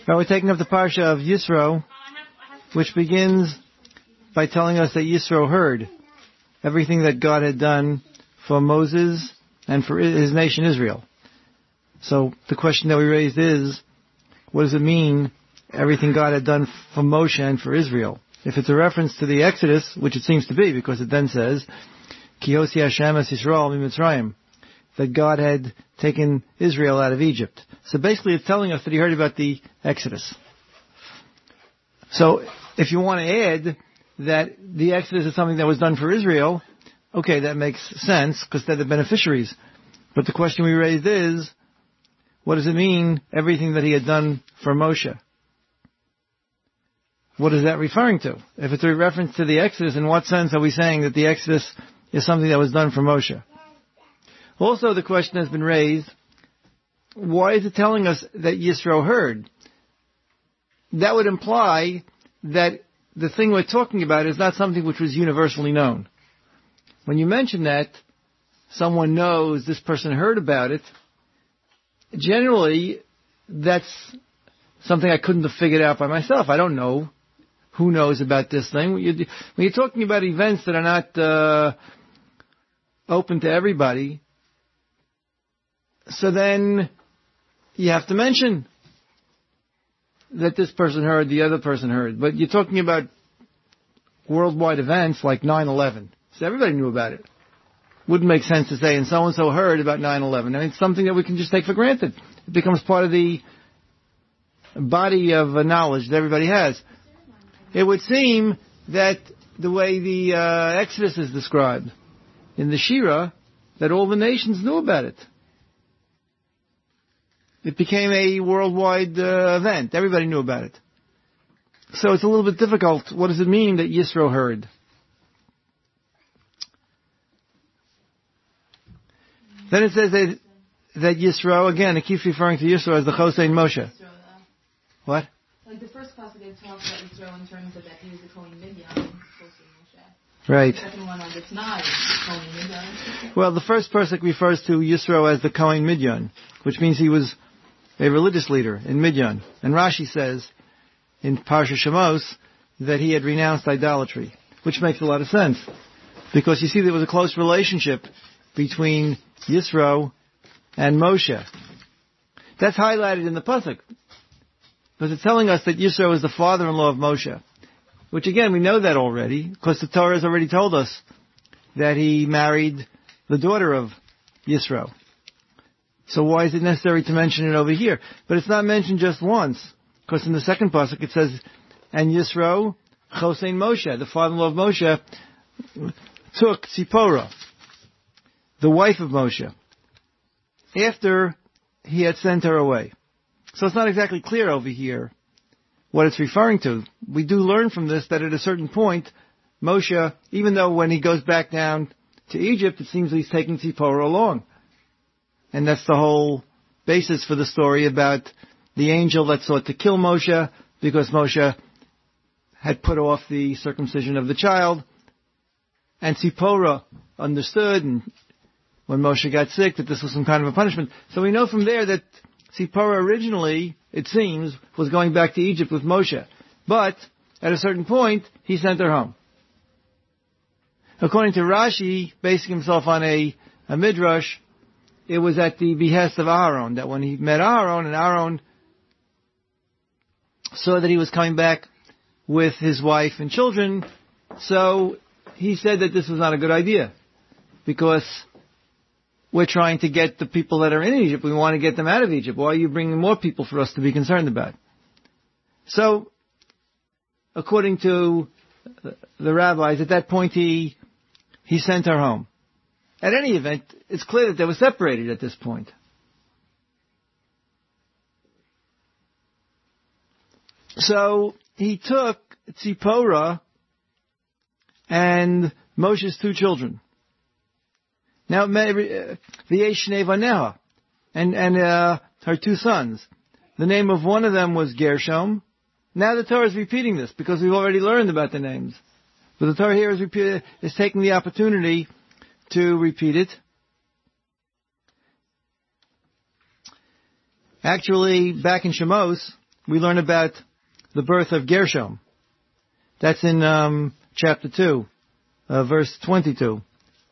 Now we're taking up the parsha of Yisro, which begins by telling us that Yisro heard everything that God had done for Moses and for his nation Israel. So the question that we raised is, what does it mean, everything God had done for Moshe and for Israel? If it's a reference to the Exodus, which it seems to be, because it then says, Ki hosi Hashem es Yisrael miMitzrayim, that God had taken Israel out of Egypt. So basically it's telling us that he heard about the Exodus. So if you want to add that the Exodus is something that was done for Israel, okay, that makes sense, because they're the beneficiaries. But the question we raised is, what does it mean, everything that he had done for Moshe? What is that referring to? If it's a reference to the Exodus, in what sense are we saying that the Exodus is something that was done for Moshe? Also, the question has been raised, why is it telling us that Yisro heard? That would imply that the thing we're talking about is not something which was universally known. When you mention that, someone knows, this person heard about it, generally, that's something I couldn't have figured out by myself. I don't know who knows about this thing. When you're talking about events that are not open to everybody, so then you have to mention that this person heard, the other person heard. But you're talking about worldwide events like 9/11. So everybody knew about it. Wouldn't make sense to say, and so-and-so heard about 9/11. I mean, it's something that we can just take for granted. It becomes part of the body of knowledge that everybody has. It would seem that the way the Exodus is described in the Shira, that all the nations knew about it. It became a worldwide event. Everybody knew about it. So it's a little bit difficult. What does it mean that Yisro heard? Then it says that Yisro, again, it keeps referring to Yisro as the Chosein Moshe. What? Like the first passage it talks about Yisro in terms of that he was the Kohen Midian, Chosein Moshe. Right. The second one on the Tanai is Kohen Midian. Well, the first pasuk refers to Yisro as the Kohen Midian, which means he was a religious leader in Midian. And Rashi says in Parsha Shemos that he had renounced idolatry, which makes a lot of sense. Because you see there was a close relationship between Yisro and Moshe. That's highlighted in the pasuk, because it's telling us that Yisro is the father-in-law of Moshe. Which again, we know that already, because the Torah has already told us that he married the daughter of Yisro. So why is it necessary to mention it over here? But it's not mentioned just once, because in the second pasuk it says, and Yisro, Chosein Moshe, the father-in-law of Moshe, took Tzipora, the wife of Moshe, after he had sent her away. So it's not exactly clear over here what it's referring to. We do learn from this that at a certain point, Moshe, even though when he goes back down to Egypt, it seems he's taking Tzipora along. And that's the whole basis for the story about the angel that sought to kill Moshe because Moshe had put off the circumcision of the child. And Tzipora understood, and when Moshe got sick, that this was some kind of a punishment. So we know from there that Tzipora originally, it seems, was going back to Egypt with Moshe. But at a certain point, he sent her home. According to Rashi, basing himself on a midrash, it was at the behest of Aaron, that when he met Aaron, and Aaron saw that he was coming back with his wife and children, so he said that this was not a good idea, because we're trying to get the people that are in Egypt, we want to get them out of Egypt. Why are you bringing more people for us to be concerned about? So, according to the rabbis, at that point he sent her home. At any event, it's clear that they were separated at this point. So he took Tzipora and Moshe's two children. Now, the Shnei Vaneha, and her two sons. The name of one of them was Gershom. Now the Torah is repeating this because we've already learned about the names. But the Torah here is taking the opportunity to repeat it. Actually, back in Shemos, we learn about the birth of Gershom. That's in chapter 2, verse 22,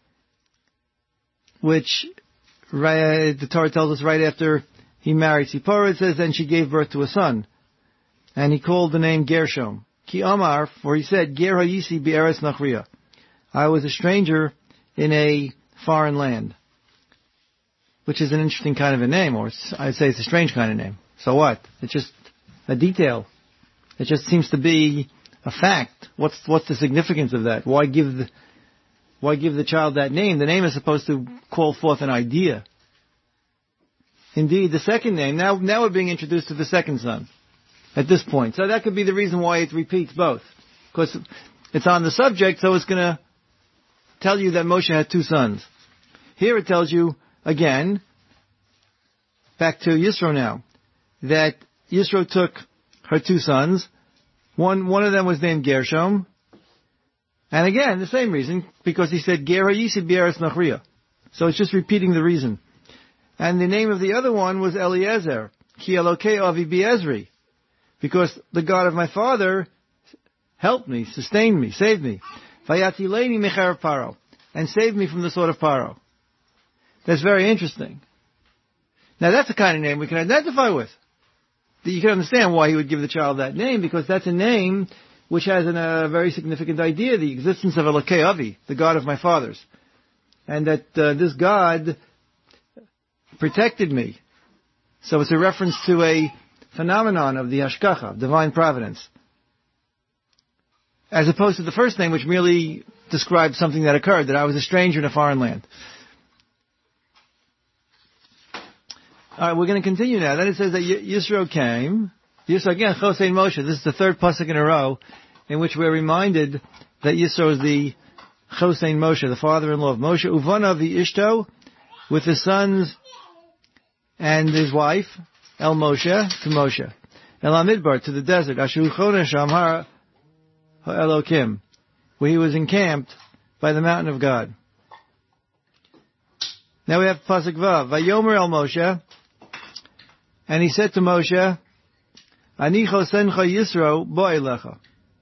which the Torah tells us right after he married Zipporah. It says, then she gave birth to a son, and he called the name Gershom. Ki Amar, for he said, Ger hayisi be'eretz nachriya. I was a stranger in a foreign land. Which is an interesting kind of a name, or I'd say it's a strange kind of name. So what? It's just a detail. It just seems to be a fact. What's the significance of that? Why give the child that name? The name is supposed to call forth an idea. Indeed, the second name, now we're being introduced to the second son at this point. So that could be the reason why it repeats both. Because it's on the subject, so it's going to tell you that Moshe had two sons. Here it tells you, again, back to Yisro now, that Yisro took her two sons. One of them was named Gershom. And again, the same reason, because he said, Ger hayisi be'eretz nachriya. So it's just repeating the reason. And the name of the other one was Eliezer, Ki Elokei Avi Be'ezri, because the God of my father helped me, sustained me, saved me. Vayatileni mecher Paro, and saved me from the sword of Paro. That's very interesting. Now that's the kind of name we can identify with. You can understand why he would give the child that name, because that's a name which has a very significant idea, the existence of Elokei Avi, the God of my fathers. And that this God protected me. So it's a reference to a phenomenon of the Hashgacha, divine providence. As opposed to the first name, which merely describes something that occurred, that I was a stranger in a foreign land. Alright, we're going to continue now. Then it says that Yisro came. Yisro, again, Chosein Moshe. This is the third pasuk in a row in which we're reminded that Yisro is the Chosein Moshe, the father-in-law of Moshe. Uvana the Ishto, with his sons and his wife, El Moshe, to Moshe. El Amidbar, to the desert. Asher Uchona Shamhar Elokim, where he was encamped by the mountain of God. Now we have pasuk Vav. Vayomer El Moshe, and he said to Moshe, Ani chosencha Yisro bo elecha.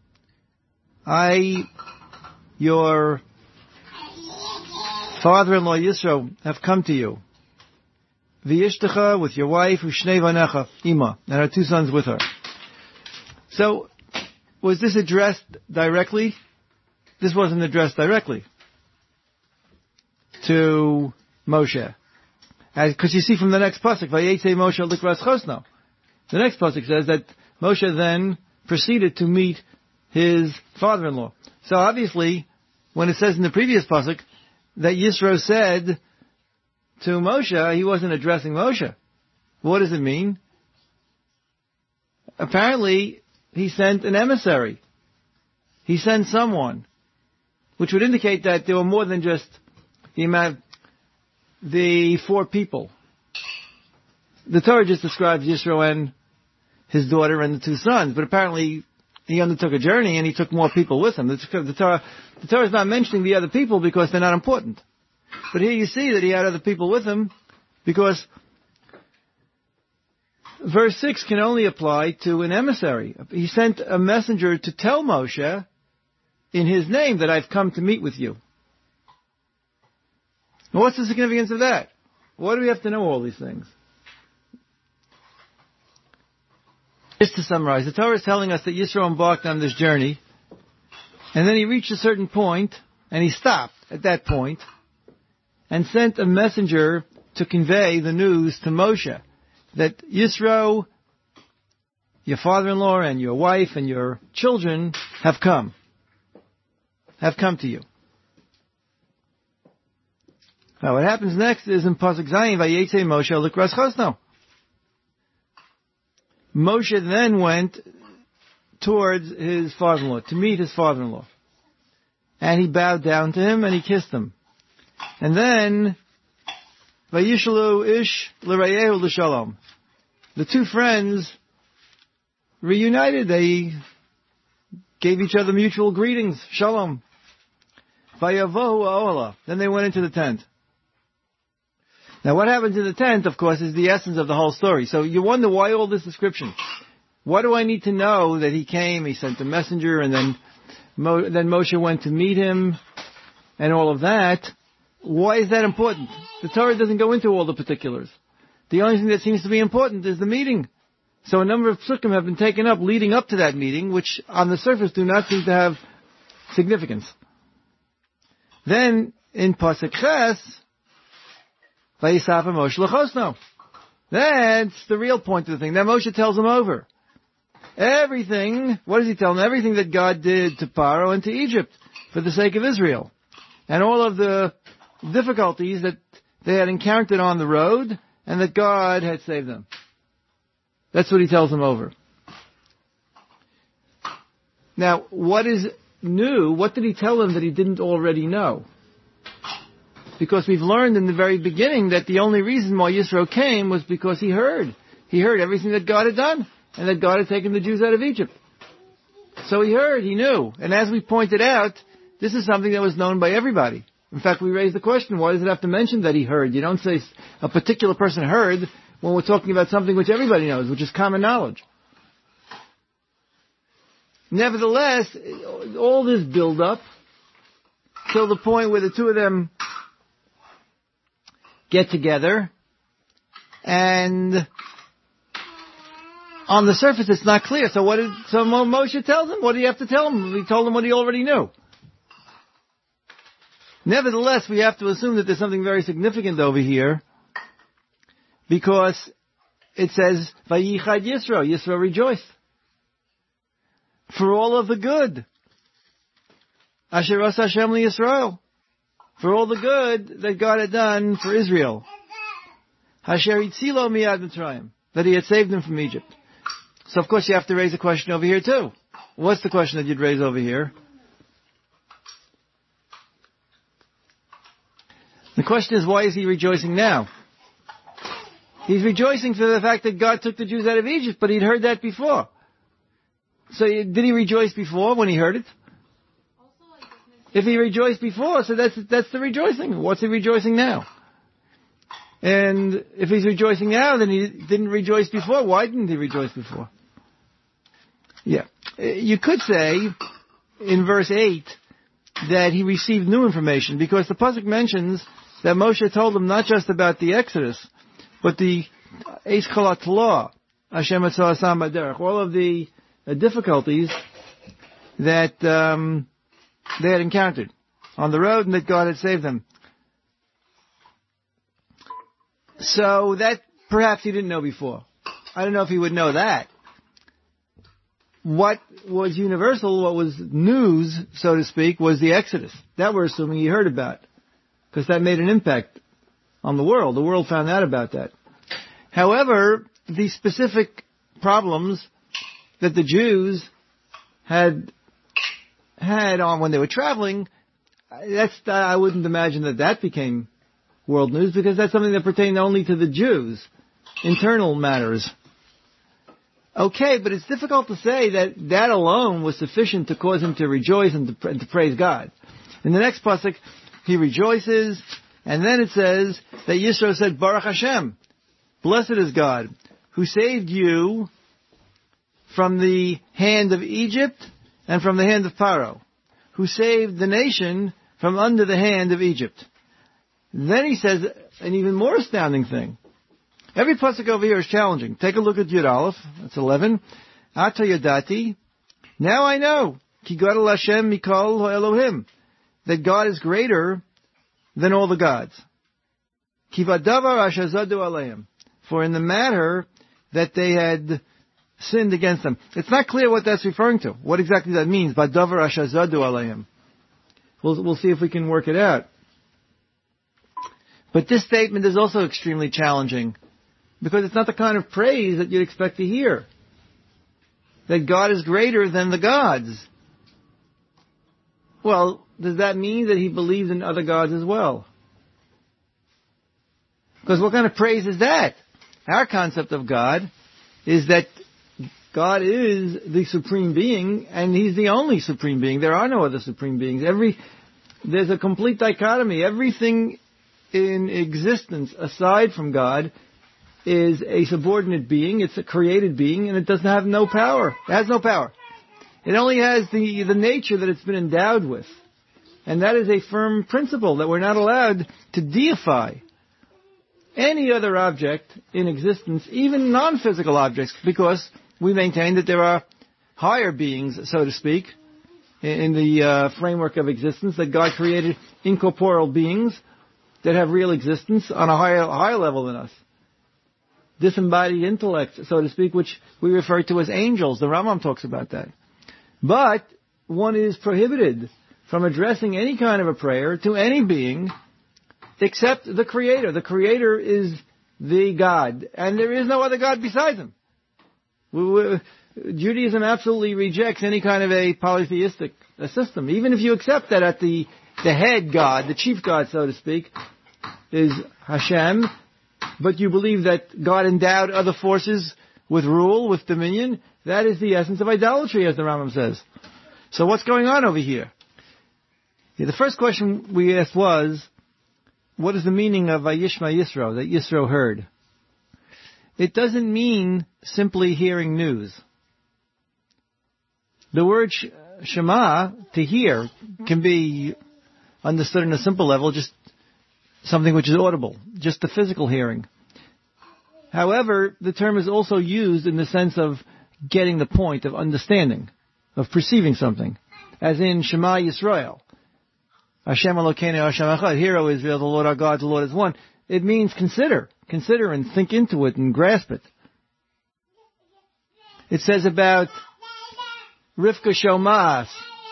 I, your father-in-law Yisro, have come to you. V'yishtecha, with your wife, u'shnei vanecha, Ima, and her two sons with her. So, was this addressed directly? This wasn't addressed directly to Moshe. Because you see from the next pasuk, Vayetze Moshe likras chosno. The next pasuk says that Moshe then proceeded to meet his father-in-law. So obviously, when it says in the previous pasuk that Yisro said to Moshe, he wasn't addressing Moshe. What does it mean? Apparently, he sent an emissary. He sent someone, which would indicate that there were more than just the four people. The Torah just describes Yisro and his daughter and the two sons, but apparently he undertook a journey and he took more people with him. The Torah is not mentioning the other people because they're not important. But here you see that he had other people with him because verse 6 can only apply to an emissary. He sent a messenger to tell Moshe in his name that I've come to meet with you. Now, what's the significance of that? Why do we have to know all these things? Just to summarize, the Torah is telling us that Yisro embarked on this journey, and then he reached a certain point, and he stopped at that point, and sent a messenger to convey the news to Moshe that Yisro, your father-in-law and your wife and your children have come to you. Now what happens next is in Pasuk Zayin, Vayetze Moshe likras chosno. Moshe then went towards his father-in-law, to meet his father-in-law. And he bowed down to him and he kissed him. And then, Vayishalu ish l'rayehu l'shalom. The two friends reunited. They gave each other mutual greetings. Shalom. Vayavohu ha'olah. Then they went into the tent. Now what happens in the tent, of course, is the essence of the whole story. So you wonder why all this description. What do I need to know that he came, he sent a messenger, and then Moshe went to meet him, and all of that? Why is that important? The Torah doesn't go into all the particulars. The only thing that seems to be important is the meeting. So a number of psukim have been taken up leading up to that meeting, which on the surface do not seem to have significance. Then, in Pasuk Ches, Vayisafa Moshe L'chosno. That's the real point of the thing. Now Moshe tells him over. Everything, what does he tell him? Everything that God did to Paro and to Egypt for the sake of Israel. And all of the difficulties that they had encountered on the road and that God had saved them. That's what he tells them over. Now, what is new? What did he tell them that he didn't already know? Because we've learned in the very beginning that the only reason why Yisro came was because he heard. He heard everything that God had done, and that God had taken the Jews out of Egypt. So he heard, he knew. And as we pointed out, this is something that was known by everybody. In fact, we raised the question, why does it have to mention that he heard? You don't say a particular person heard when we're talking about something which everybody knows, which is common knowledge. Nevertheless, all this build-up till the point where the two of them get together, and on the surface it's not clear. So Moshe tells him, what do you have to tell him? He told him what he already knew. Nevertheless, we have to assume that there's something very significant over here, because it says, Vayichad Yisro, Yisro rejoiced. For all of the good. Asher Asa Hashem LiYisrael. For all the good that God had done for Israel. Hasher Yitzilo Miyad Mitzrayim. That he had saved them from Egypt. So of course you have to raise a question over here too. What's the question that you'd raise over here? The question is, why is he rejoicing now? He's rejoicing for the fact that God took the Jews out of Egypt, but he'd heard that before. So did he rejoice before when he heard it? If he rejoiced before, so that's the rejoicing. What's he rejoicing now? And if he's rejoicing now, then he didn't rejoice before. Why didn't he rejoice before? Yeah. You could say, in verse 8, that he received new information, because the pasuk mentions that Moshe told him not just about the Exodus, but the Eis Cholat Law, Hashem Atzah Asam Baderech, all of the difficulties that they had encountered on the road and that God had saved them. So that perhaps he didn't know before. I don't know if he would know that. What was universal, what was news, so to speak, was the Exodus. That we're assuming he heard about, because that made an impact on the world. The world found out about that. However, the specific problems that the Jews had on when they were traveling, I wouldn't imagine that became world news, because that's something that pertained only to the Jews, internal matters. Okay, but it's difficult to say that alone was sufficient to cause him to rejoice and to praise God. In the next pasuk, he rejoices, and then it says that Yisro said, Baruch Hashem, blessed is God, who saved you from the hand of Egypt and from the hand of Pharaoh, who saved the nation from under the hand of Egypt. Then he says an even more astounding thing. Every pasuk over here is challenging. Take a look at Yud Aleph. That's 11. Ata yadati. Now I know. Ki gadol Hashem mikol ha'elohim. That God is greater than all the gods. Ki vadavar asher zadu aleim. For in the matter that they had sinned against them. It's not clear what that's referring to. What exactly that means. Vadavar asher zadu aleim. We'll see if we can work it out. But this statement is also extremely challenging, because it's not the kind of praise that you'd expect to hear. That God is greater than the gods. Well, does that mean that he believes in other gods as well? Because what kind of praise is that? Our concept of God is that God is the supreme being, and he's the only supreme being. There are no other supreme beings. There's a complete dichotomy. Everything in existence aside from God is a subordinate being. It's a created being, and it doesn't have no power. It has no power. It only has the nature that it's been endowed with. And that is a firm principle, that we're not allowed to deify any other object in existence, even non-physical objects, because we maintain that there are higher beings, so to speak, in the framework of existence, that God created incorporeal beings that have real existence on a higher level than us. Disembodied intellect, so to speak, which we refer to as angels. The Rambam talks about that. But one is prohibited from addressing any kind of a prayer to any being except the Creator. The Creator is the God, and there is no other God besides Him. Judaism absolutely rejects any kind of a polytheistic system. Even if you accept that at the head God, the chief God, so to speak, is Hashem, but you believe that God endowed other forces with rule, with dominion, that is the essence of idolatry, as the Rambam says. So what's going on over here? The first question we asked was, what is the meaning of Vayishma Yisro, that Yisro heard? It doesn't mean simply hearing news. The word Shema, to hear, can be understood on a simple level, just something which is audible, just the physical hearing. However, the term is also used in the sense of getting the point, of understanding, of perceiving something, as in Shema Yisrael. Hashem Elokeinu Hashem Echad. Hear, O Israel, the Lord our God, the Lord is one. It means consider and think into it and grasp it. It says about Rivka Shomas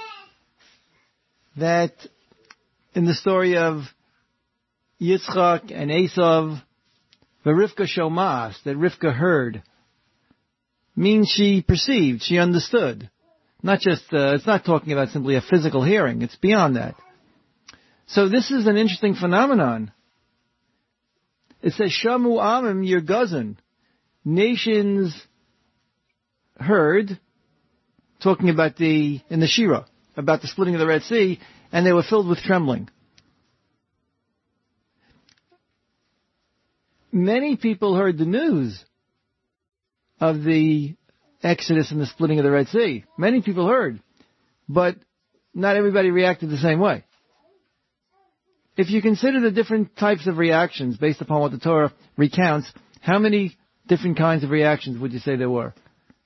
that in the story of Yitzchak and Esav, the Rivka Shomas, that Rivka heard, means she perceived, she understood. Not just, it's not talking about simply a physical hearing, it's beyond that. So this is an interesting phenomenon. It says, Shamu Amim Yirgazin. Nations heard, talking about in the Shira, about the splitting of the Red Sea, and they were filled with trembling. Many people heard the news of the Exodus and the splitting of the Red Sea. Many people heard, but not everybody reacted the same way. If you consider the different types of reactions based upon what the Torah recounts, how many different kinds of reactions would you say there were?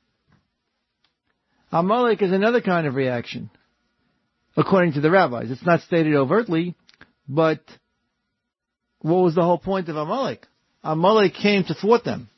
Amalek is another kind of reaction, according to the rabbis. It's not stated overtly, but what was the whole point of Amalek? Amalek came to thwart them.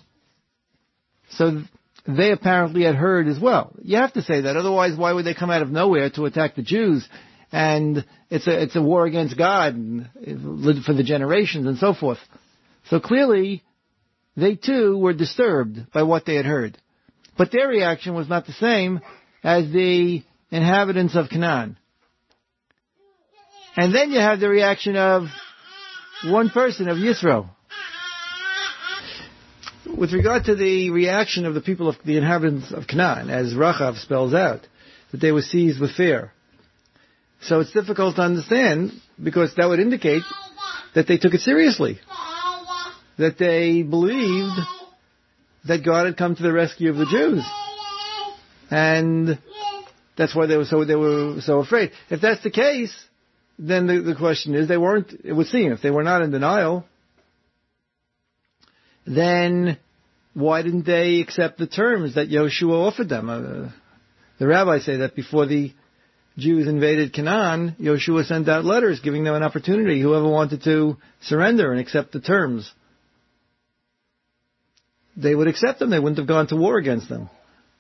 So they apparently had heard as well. You have to say that, otherwise why would they come out of nowhere to attack the Jews? And it's a war against God for the generations and so forth. So clearly, they too were disturbed by what they had heard. But their reaction was not the same as the inhabitants of Canaan. And then you have the reaction of one person, of Yisro. With regard to the reaction of the people of the inhabitants of Canaan, as Rachav spells out, that they were seized with fear. So it's difficult to understand, because that would indicate that they took it seriously. That they believed that God had come to the rescue of the Jews. And that's why they were so afraid. If that's the case, then the question is, it would seem, if they were not in denial, then why didn't they accept the terms that Yoshua offered them? The rabbis say that before the Jews invaded Canaan, Yoshua sent out letters giving them an opportunity, whoever wanted to surrender and accept the terms. They would accept them, they wouldn't have gone to war against them.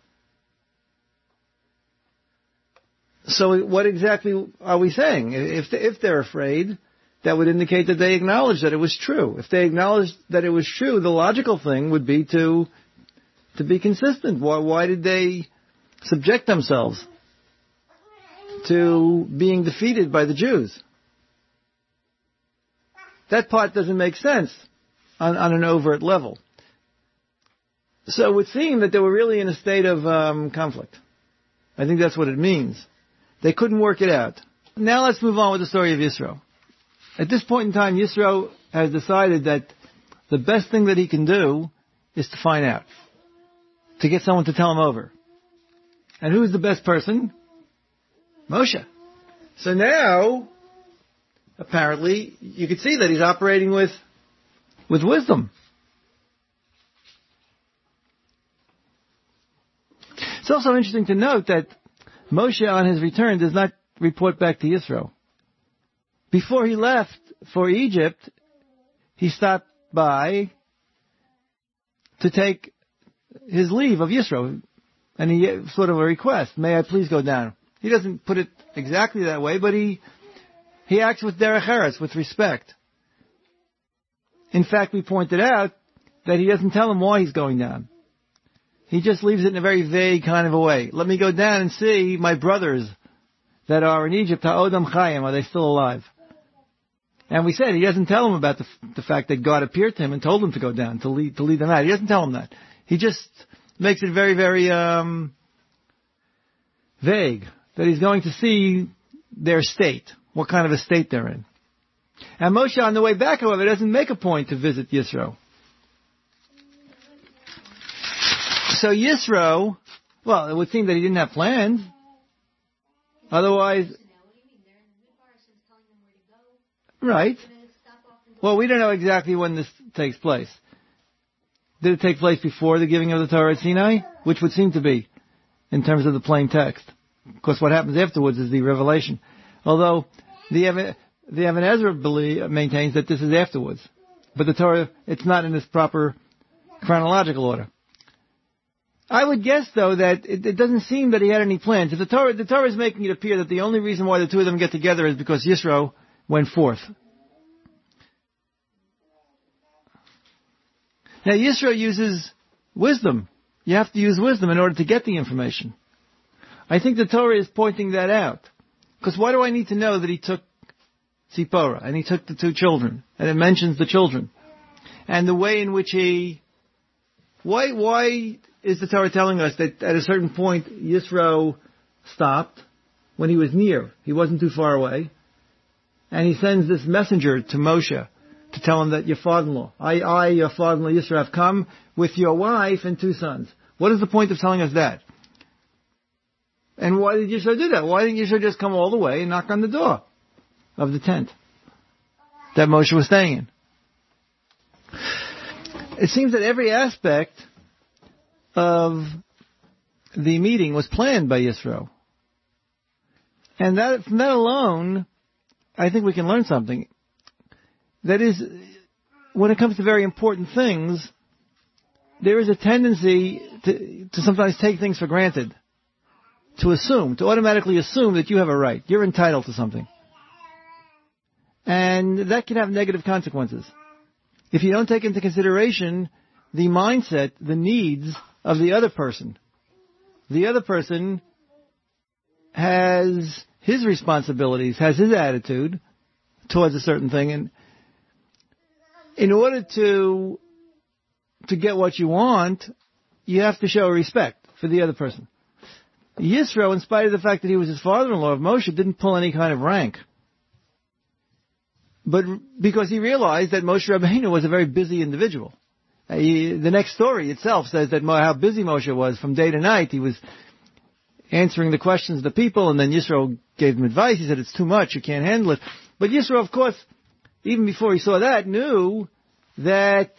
So what exactly are we saying? If they're afraid, that would indicate that they acknowledge that it was true. If they acknowledged that it was true, the logical thing would be to be consistent. Why did they subject themselves to being defeated by the Jews? That part doesn't make sense on an overt level. So it would seem that they were really in a state of conflict. I think that's what it means. They couldn't work it out. Now let's move on with the story of Yisro. At this point in time, Yisro has decided that the best thing that he can do is to find out, to get someone to tell him over. And who's the best person? Moshe. So now, apparently, you can see that he's operating with wisdom. It's also interesting to note that Moshe, on his return, does not report back to Yisro. Before he left for Egypt, he stopped by to take his leave of Yisro, and he gave sort of a request, may I please go down? He doesn't put it exactly that way, but he acts with derech eretz, with respect. In fact, we pointed out that he doesn't tell him why he's going down. He just leaves it in a very vague kind of a way. Let me go down and see my brothers that are in Egypt. Ha'odam chayim, are they still alive? And we said he doesn't tell him about the fact that God appeared to him and told him to go down, to lead them out. He doesn't tell him that. He just makes it very, very vague, that he's going to see their state, what kind of a state they're in. And Moshe, on the way back, however, doesn't make a point to visit Yisro. So Yisro, well, it would seem that he didn't have plans. Otherwise, right. Well, we don't know exactly when this takes place. Did it take place before the giving of the Torah at Sinai? Which would seem to be, in terms of the plain text. Of course, what happens afterwards is the revelation. Although, the Even Ezra maintains that this is afterwards. But the Torah, it's not in this proper chronological order. I would guess, though, that it doesn't seem that he had any plans. If the Torah is making it appear that the only reason why the two of them get together is because Yisro went forth. Now, Yisro uses wisdom. You have to use wisdom in order to get the information. I think the Torah is pointing that out. Because why do I need to know that he took Tzipporah and he took the two children? And it mentions the children. And the way in which why is the Torah telling us that at a certain point Yisro stopped when he was near? He wasn't too far away. And he sends this messenger to Moshe to tell him that your father-in-law, your father-in-law Yisro, have come with your wife and two sons. What is the point of telling us that? And why did Yisro do that? Why didn't Yisro just come all the way and knock on the door of the tent that Moshe was staying in? It seems that every aspect of the meeting was planned by Yisro. And that, from that alone, I think we can learn something. That is, when it comes to very important things, there is a tendency to sometimes take things for granted. To automatically assume that you have a right. You're entitled to something. And that can have negative consequences. If you don't take into consideration the mindset, the needs of the other person. The other person has his responsibilities, has his attitude towards a certain thing. And in order to get what you want, you have to show respect for the other person. Yisro, in spite of the fact that he was his father-in-law of Moshe, didn't pull any kind of rank. But because he realized that Moshe Rabbeinu was a very busy individual. The next story itself says that how busy Moshe was from day to night. He was answering the questions of the people, and then Yisro gave him advice. He said, it's too much, you can't handle it. But Yisro, of course, even before he saw that, knew that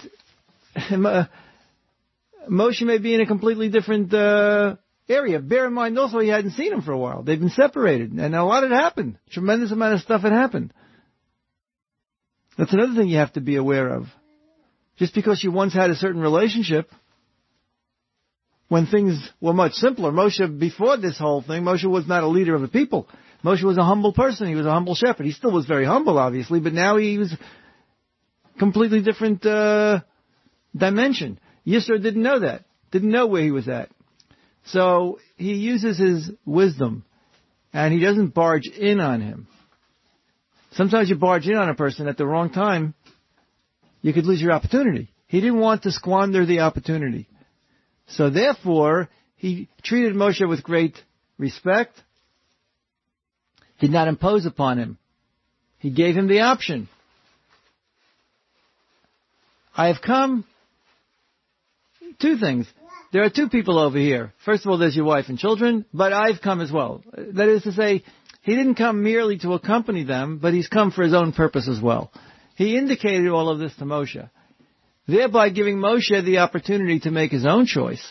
Moshe may be in a completely different area. Bear in mind also he hadn't seen him for a while. They've been separated, and a lot had happened. Tremendous amount of stuff had happened. That's another thing you have to be aware of. Just because you once had a certain relationship, when things were much simpler. Moshe, before this whole thing, Moshe was not a leader of the people. Moshe was a humble person. He was a humble shepherd. He still was very humble, obviously, but now he was completely different dimension. Yisro didn't know that. Didn't know where he was at. So he uses his wisdom, and he doesn't barge in on him. Sometimes you barge in on a person at the wrong time, you could lose your opportunity. He didn't want to squander the opportunity. So therefore, he treated Moshe with great respect, did not impose upon him. He gave him the option. I have come, two things. There are two people over here. First of all, there's your wife and children, but I've come as well. That is to say, he didn't come merely to accompany them, but he's come for his own purpose as well. He indicated all of this to Moshe, thereby giving Moshe the opportunity to make his own choice.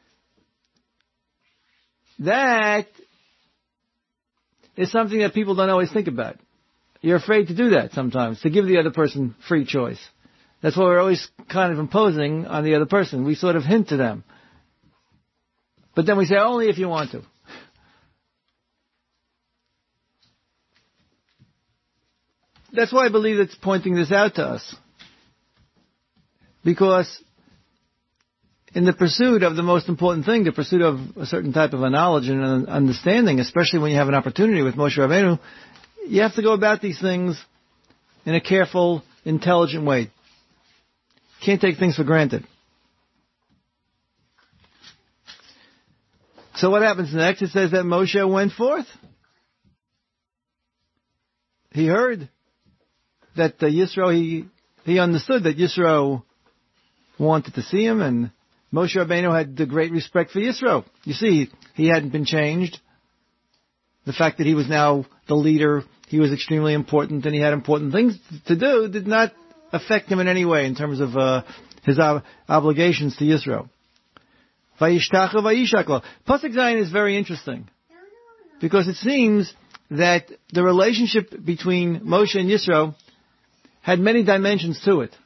That is something that people don't always think about. You're afraid to do that sometimes, to give the other person free choice. That's why we're always kind of imposing on the other person. We sort of hint to them. But then we say, only if you want to. That's why I believe it's pointing this out to us. Because in the pursuit of the most important thing, the pursuit of a certain type of a knowledge and an understanding, especially when you have an opportunity with Moshe Rabbeinu, you have to go about these things in a careful, intelligent way. Can't take things for granted. So what happens next? It says that Moshe went forth. He heard that Yisro, he understood that Yisro wanted to see him, and Moshe Rabbeinu had the great respect for Yisro. You see, he hadn't been changed. The fact that he was now the leader, he was extremely important, and he had important things to do, did not affect him in any way in terms of his obligations to Yisro. Vayishtacha vayishaklo. Pasuk Zayin is very interesting because it seems that the relationship between Moshe and Yisro had many dimensions to it.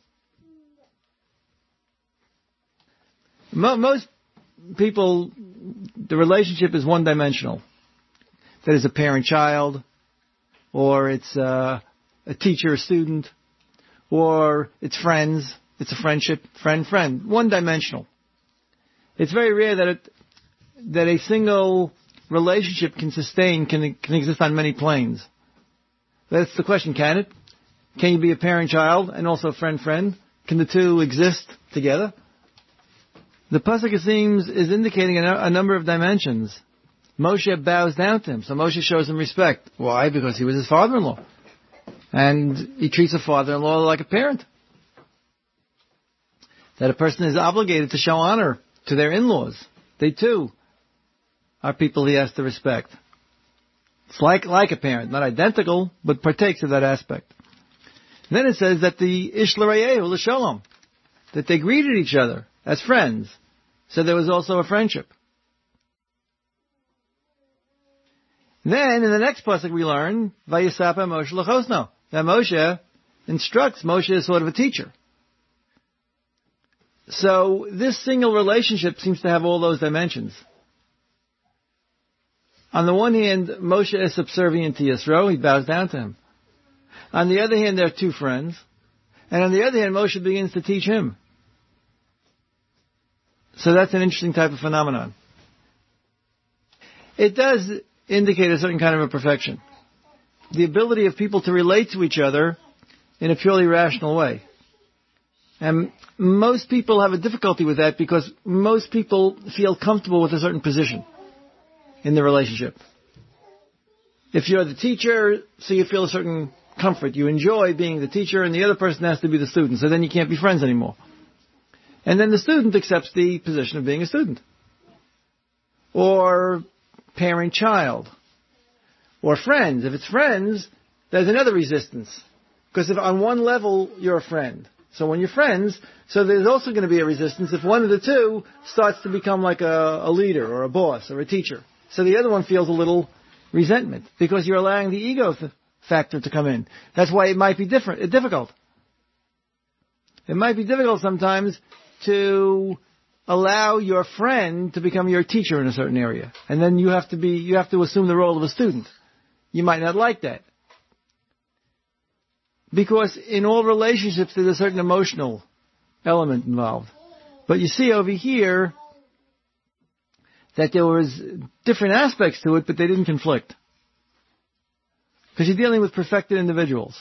Most people, the relationship is one-dimensional. That is a parent-child, or it's a teacher-student, or it's friends. It's a friendship, friend-friend. One-dimensional. It's very rare that a single relationship can exist on many planes. That's the question, can it? Can you be a parent-child and also friend-friend? Can the two exist together? The pasuk, it seems, is indicating a number of dimensions. Moshe bows down to him, so Moshe shows him respect. Why? Because he was his father-in-law. And he treats a father-in-law like a parent. That a person is obligated to show honor to their in-laws. They too are people he has to respect. It's like a parent, not identical, but partakes of that aspect. And then it says that the Ish l'Rayehu l'Shalom, that they greeted each other as friends. So there was also a friendship. Then in the next pasuk we learn Vayisapa Moshe l'Chosno, that Moshe instructs. Moshe is sort of a teacher. So this single relationship seems to have all those dimensions. On the one hand, Moshe is subservient to Yisro, he bows down to him. On the other hand, they're two friends. And on the other hand, Moshe begins to teach him. So that's an interesting type of phenomenon. It does indicate a certain kind of a perfection. The ability of people to relate to each other in a purely rational way. And most people have a difficulty with that because most people feel comfortable with a certain position in the relationship. If you're the teacher, so you feel a certain comfort. You enjoy being the teacher and the other person has to be the student, so then you can't be friends anymore. And then the student accepts the position of being a student. Or parent-child. Or friends. If it's friends, there's another resistance. Because if on one level you're a friend, so when you're friends, so there's also going to be a resistance if one of the two starts to become like a leader or a boss or a teacher. So the other one feels a little resentment because you're allowing the ego factor to come in. That's why it might be difficult. It might be difficult sometimes to allow your friend to become your teacher in a certain area. And then you have to assume the role of a student. You might not like that. Because in all relationships there's a certain emotional element involved. But you see over here that there was different aspects to it, but they didn't conflict. Because you're dealing with perfected individuals.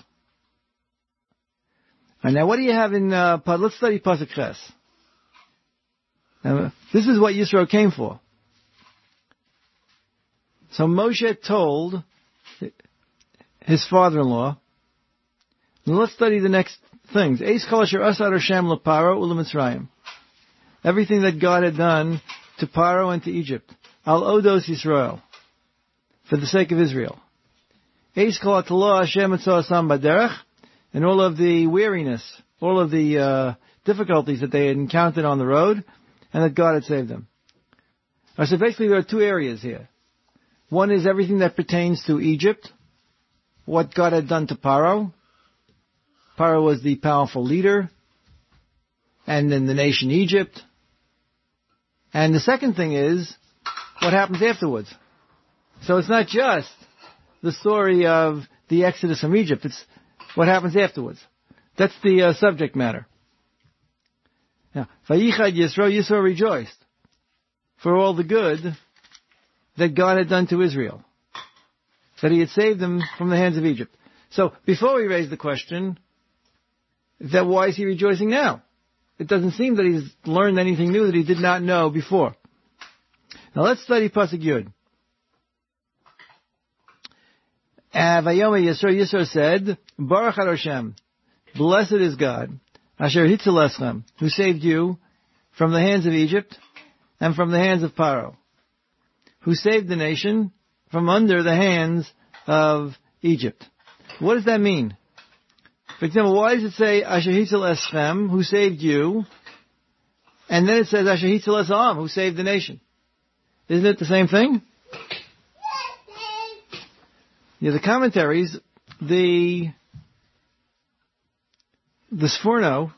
And now what do you have in, let's study Pasuk Ches. Now, this is what Yisro came for. So Moshe told his father-in-law, now let's study the next things. Eis kol asher asar Hashem leParo uleMitzrayim. Everything that God had done to Paro and to Egypt. Al odos Yisrael. For the sake of Israel. Eis kol atala Hashem etzah asam baderech. And all of the weariness, all of the difficulties that they had encountered on the road, and that God had saved them. So basically there are two areas here. One is everything that pertains to Egypt, what God had done to Paro. Paro was the powerful leader, and then the nation Egypt. And the second thing is what happens afterwards. So it's not just the story of the Exodus from Egypt, it's what happens afterwards. That's the subject matter. Now, Vayichad Yisro rejoiced for all the good that God had done to Israel, that He had saved them from the hands of Egypt. So, before we raise the question, that why is He rejoicing now? It doesn't seem that He's learned anything new that He did not know before. Now let's study Pasuk Yud. Vayome Yisro said, Baruch Hashem, blessed is God, Asher Hitzil Eschem, who saved you from the hands of Egypt and from the hands of Paro, who saved the nation from under the hands of Egypt. What does that mean? For example, why does it say Asher Hitzil Eschem, who saved you, and then it says Asher Hitzil Esam, who saved the nation? Isn't it the same thing? Yeah, the commentaries, the Sforno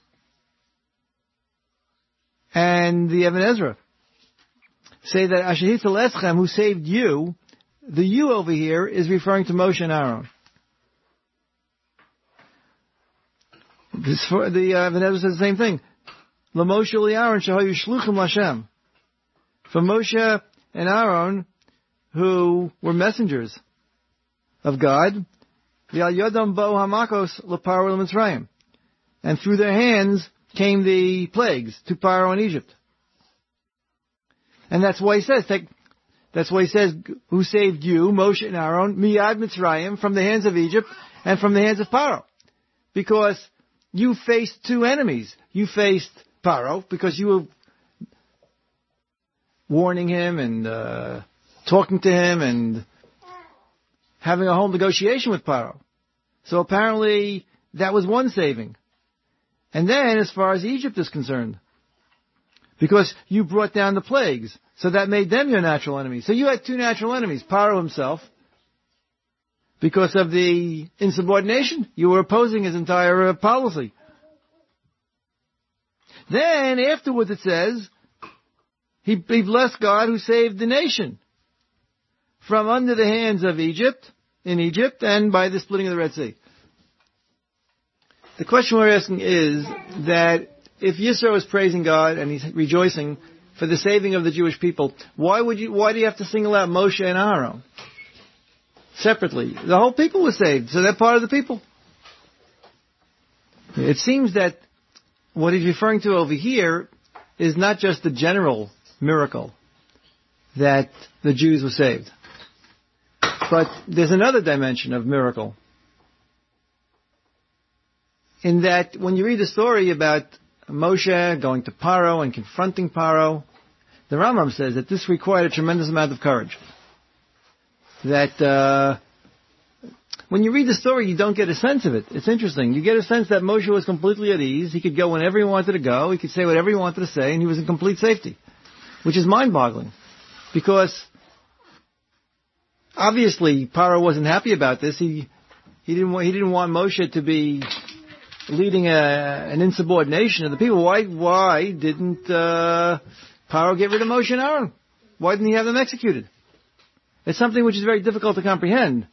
and the Even Ezra say that Asher Hitzil Eschem, who saved you, the you over here is referring to Moshe and Aaron. The Even Ezra says the same thing. LaMoshe LeAaron Shahayu Shluchim Lashem. For Moshe and Aaron, who were messengers of God, V'al Yodam Bo Hamakos LeParo LeMitzrayim. And through their hands came the plagues to Paro and Egypt. And that's why he says, who saved you, Moshe and Aaron, Miyad Mitzrayim, from the hands of Egypt and from the hands of Paro. Because you faced two enemies. You faced Paro because you were warning him and talking to him and having a whole negotiation with Paro. So apparently that was one saving. And then as far as Egypt is concerned, because you brought down the plagues, so that made them your natural enemies. So you had two natural enemies, Paro himself, because of the insubordination. You were opposing his entire policy. Then afterwards it says, he blessed God who saved the nation from under the hands of Egypt, in Egypt, and by the splitting of the Red Sea. The question we're asking is that if Yisro is praising God and he's rejoicing for the saving of the Jewish people, why do you have to single out Moshe and Aaron separately? The whole people was saved, so they're part of the people. It seems that what he's referring to over here is not just the general miracle that the Jews were saved, but there's another dimension of miracle. In that when you read the story about Moshe going to Paro and confronting Paro, the Rambam says that this required a tremendous amount of courage. That when you read the story, you don't get a sense of it. It's interesting. You get a sense that Moshe was completely at ease. He could go whenever he wanted to go. He could say whatever he wanted to say, and he was in complete safety, which is mind-boggling. Because obviously Paro wasn't happy about this. He didn't want Moshe to be leading an insubordination of the people. Why didn't Paro get rid of Moshe and Aaron? Why didn't he have them executed? It's something which is very difficult to comprehend.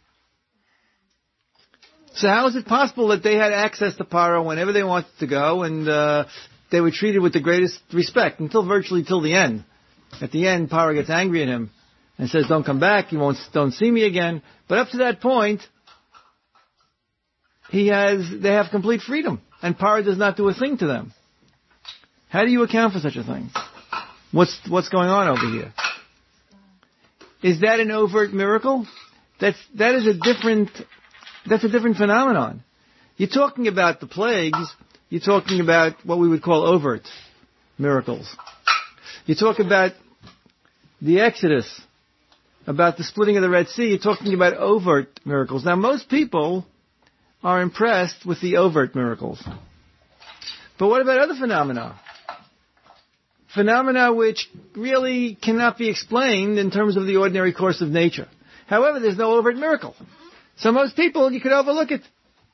So how is it possible that they had access to Paro whenever they wanted to go, and they were treated with the greatest respect virtually till the end? At the end, Paro gets angry at him and says, "Don't come back. Don't see me again." But up to that point, they have complete freedom, and Paro does not do a thing to them. How do you account for such a thing? What's going on over here? Is that an overt miracle? That's a different phenomenon. You're talking about the plagues. You're talking about what we would call overt miracles. You talk about the Exodus, about the splitting of the Red Sea. You're talking about overt miracles. Now, most people are impressed with the overt miracles. But what about other phenomena? Phenomena which really cannot be explained in terms of the ordinary course of nature. However, there's no overt miracle. So most people, you could overlook it.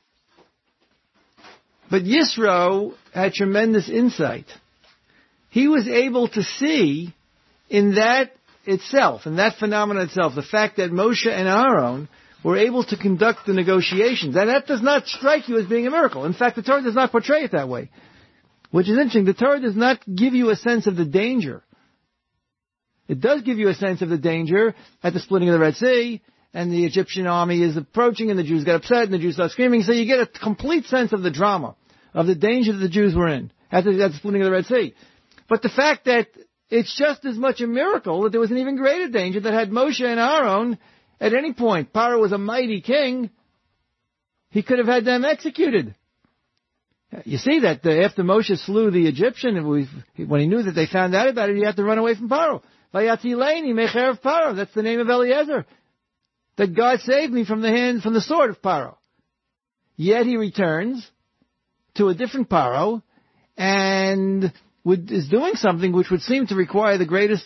But Yisro had tremendous insight. He was able to see in that itself, in that phenomenon itself, the fact that Moshe and Aaron were able to conduct the negotiations. And that does not strike you as being a miracle. In fact, the Torah does not portray it that way. Which is interesting. The Torah does not give you a sense of the danger. It does give you a sense of the danger at the splitting of the Red Sea, and the Egyptian army is approaching, and the Jews get upset, and the Jews start screaming. So you get a complete sense of the drama, of the danger that the Jews were in at the splitting of the Red Sea. But the fact that it's just as much a miracle that there was an even greater danger that had Moshe and Aaron at any point. Paro was a mighty king. He could have had them executed. You see that after Moshe slew the Egyptian, when he knew that they found out about it, he had to run away from Paro. Vayatileni mecher of Paro. That's the name of Eliezer. That God saved me from the sword of Paro. Yet he returns to a different Paro and is doing something which would seem to require the greatest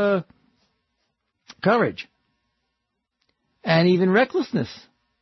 courage and even recklessness.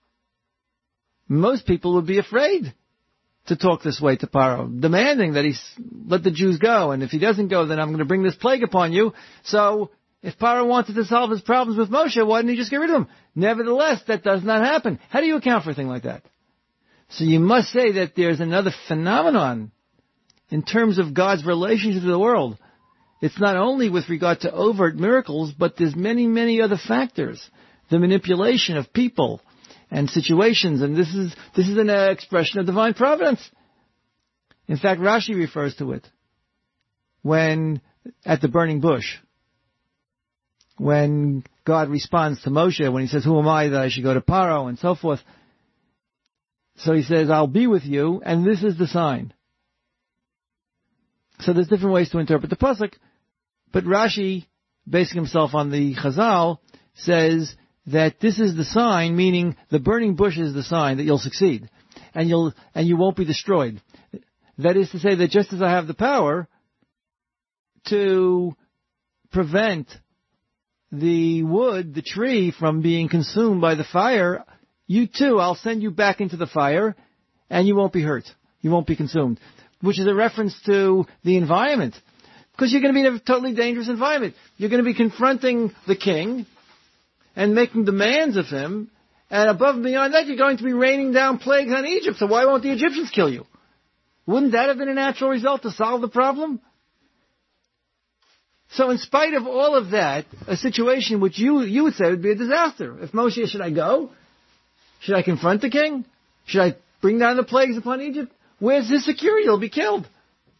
Most people would be afraid to talk this way to Paro, demanding that he let the Jews go, and if he doesn't go, then I'm going to bring this plague upon you. So, if Paro wanted to solve his problems with Moshe, why didn't he just get rid of him? Nevertheless, that does not happen. How do you account for a thing like that? So you must say that there's another phenomenon in terms of God's relationship to the world. It's not only with regard to overt miracles, but there's many, many other factors. The manipulation of people and situations, and this is an expression of divine providence. In fact, Rashi refers to it when, at the burning bush, when God responds to Moshe, when he says, "Who am I that I should go to Paro?" and so forth. So he says, "I'll be with you, and this is the sign." So there's different ways to interpret the pasuk, but Rashi, basing himself on the Chazal, says that this is the sign, meaning the burning bush is the sign that you'll succeed, and you won't be destroyed. That is to say that just as I have the power to prevent the wood, the tree, from being consumed by the fire, you too, I'll send you back into the fire, and you won't be hurt. You won't be consumed. Which is a reference to the environment. Because you're going to be in a totally dangerous environment. You're going to be confronting the king and making demands of him, and above and beyond that, you're going to be raining down plagues on Egypt, so why won't the Egyptians kill you? Wouldn't that have been a natural result to solve the problem? So in spite of all of that, a situation which you would say would be a disaster. If Moshe, should I go? Should I confront the king? Should I bring down the plagues upon Egypt? Where's his security? He'll be killed.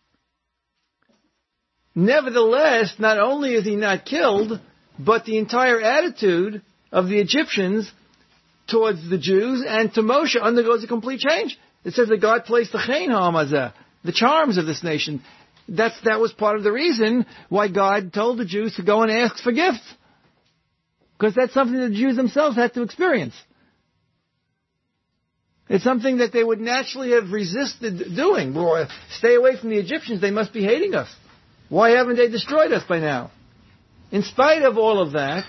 Nevertheless, not only is he not killed, but the entire attitude of the Egyptians towards the Jews and to Moshe undergoes a complete change. It says that God placed the chen ha'amazeh, the charms of this nation. That was part of the reason why God told the Jews to go and ask for gifts. Because that's something that the Jews themselves had to experience. It's something that they would naturally have resisted doing. Boy, stay away from the Egyptians, they must be hating us. Why haven't they destroyed us by now? In spite of all of that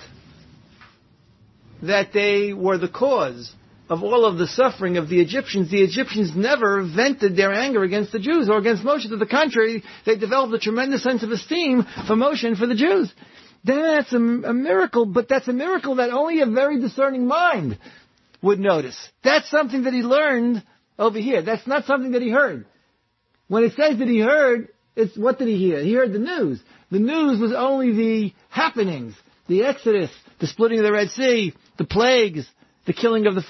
they were the cause of all of the suffering of the Egyptians never vented their anger against the Jews or against Moshe. To the contrary, they developed a tremendous sense of esteem for Moshe and for the Jews. That's a miracle, but that's a miracle that only a very discerning mind would notice. That's something that he learned over here. That's not something that he heard. When it says that he heard, what did he hear? He heard the news. The news was only the happenings, the Exodus, the splitting of the Red Sea, the plagues, the killing of the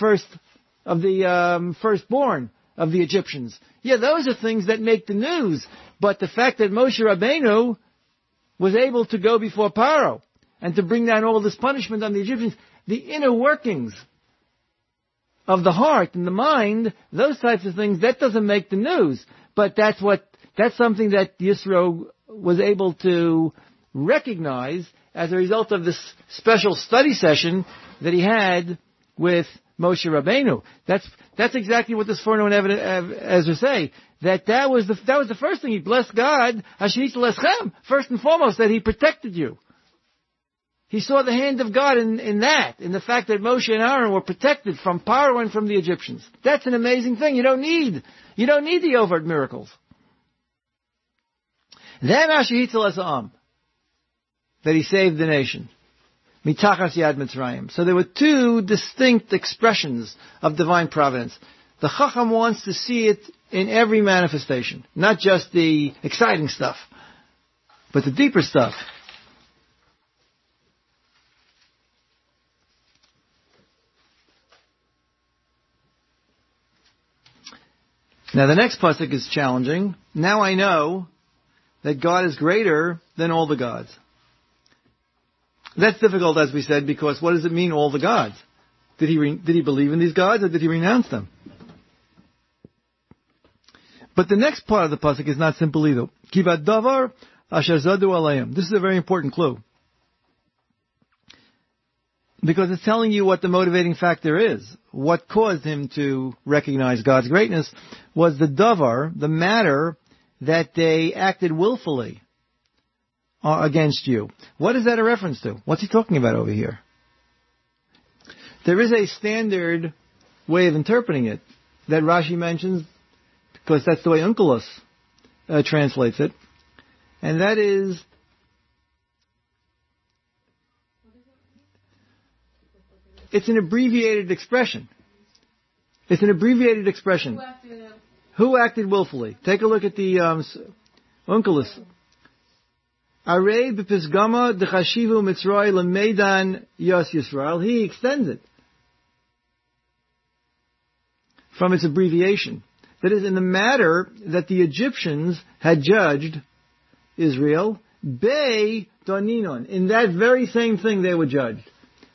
firstborn of the Egyptians. Yeah, those are things that make the news. But the fact that Moshe Rabbeinu was able to go before Paro and to bring down all this punishment on the Egyptians, the inner workings of the heart and the mind, those types of things, that doesn't make the news. But that's something that Yisro was able to recognize as a result of this special study session that he had with Moshe Rabbeinu. That's exactly what the Sforno and Ezra say. That was the first thing. He blessed God, Hashit Leschem, first and foremost, that He protected you. He saw the hand of God in the fact that Moshe and Aaron were protected from Paro and from the Egyptians. That's an amazing thing. You don't need the overt miracles. Then Hashit Leschem, that He saved the nation. Mitachas Yad Mitzrayim. So there were two distinct expressions of divine providence. The Chacham wants to see it in every manifestation, not just the exciting stuff, but the deeper stuff. Now the next pasuk is challenging. Now I know that God is greater than all the gods. That's difficult, as we said, because what does it mean, all the gods? Did he believe in these gods, or did he renounce them? But the next part of the pasuk is not simple either. Kivad davar asher zadu alayim. This is a very important clue, because it's telling you what the motivating factor is. What caused him to recognize God's greatness was the davar, the matter that they acted willfully against you. What is that a reference to? What's he talking about over here? There is a standard way of interpreting it that Rashi mentions, because that's the way Onkelos translates it, and that is it's an abbreviated expression. It's an abbreviated expression. Who acted willfully? Take a look at the Onkelos. Arei b'pisgama d'chashivu mitzray l'meidan yos Yisrael. He extends it from its abbreviation. That is, in the matter that the Egyptians had judged Israel, Bei Doninon. In that very same thing they were judged.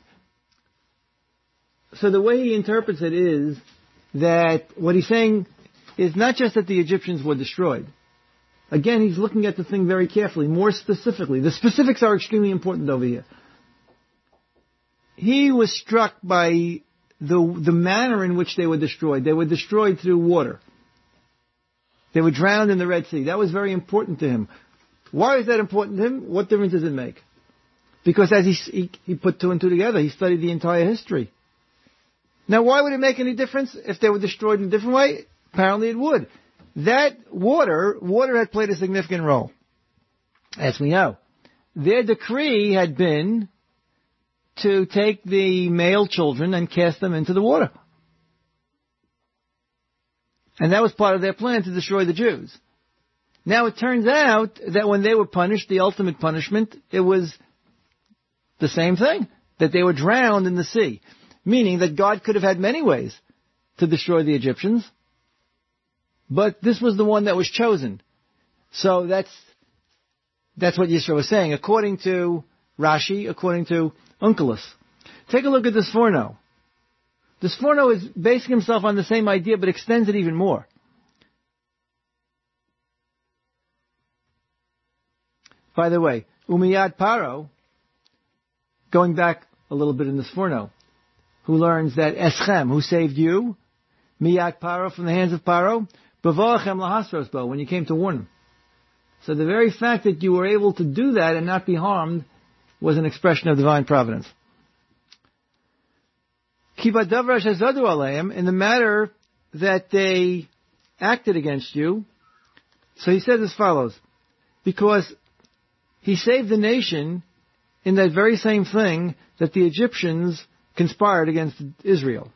So the way he interprets it is that what he's saying is not just that the Egyptians were destroyed. Again, he's looking at the thing very carefully, more specifically. The specifics are extremely important over here. He was struck by the manner in which they were destroyed. They were destroyed through water. They were drowned in the Red Sea. That was very important to him. Why is that important to him? What difference does it make? Because as he put two and two together, he studied the entire history. Now, why would it make any difference if they were destroyed in a different way? Apparently it would. That water had played a significant role, as we know. Their decree had been to take the male children and cast them into the water. And that was part of their plan to destroy the Jews. Now it turns out that when they were punished, the ultimate punishment, it was the same thing, that they were drowned in the sea. Meaning that God could have had many ways to destroy the Egyptians, but this was the one that was chosen. So that's what Yisro was saying, according to Rashi, according to Onkelos. Take a look at the Sforno. The Sforno is basing himself on the same idea, but extends it even more. By the way, Umiyad Paro, going back a little bit in the Sforno, who learns that Eschem, who saved you, Miyad Paro, from the hands of Paro, B'voachem lahasros bo, when you came to warn him. So the very fact that you were able to do that and not be harmed was an expression of divine providence. Kivad davar shezadu aleim, in the matter that they acted against you. So he says as follows, because he saved the nation in that very same thing that the Egyptians conspired against Israel.